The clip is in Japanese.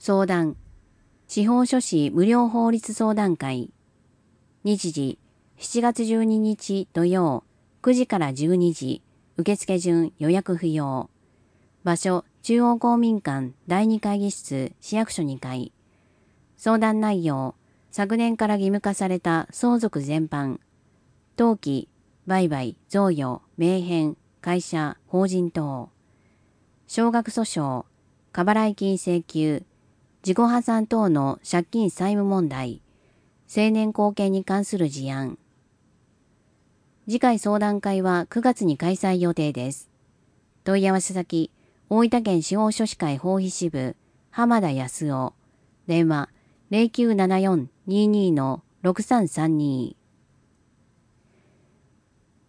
相談。司法書士無料法律相談会。日時、7月12日土曜、9時から12時、受付順予約不要。場所、中央公民館第2会議室市役所2階。相談内容、昨年から義務化された相続全般。登記、売買、贈与、名返、会社、法人等。少額訴訟、過払い金請求、自己破産等の借金債務問題、成年後見に関する事案。次回相談会は9月に開催予定です。問い合わせ先、大分県司法書士会法医支部、浜田康夫。電話、0974-22-6332。